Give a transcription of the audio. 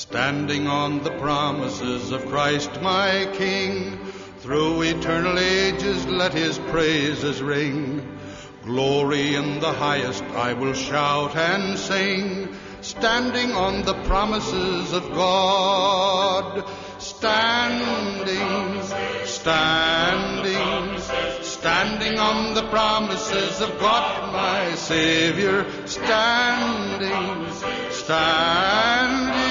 standing on the promises of Christ my King. Through eternal ages let his praises ring. Glory in the highest I will shout and sing, standing on the promises of God. Standing on the promises of God my Savior. Standing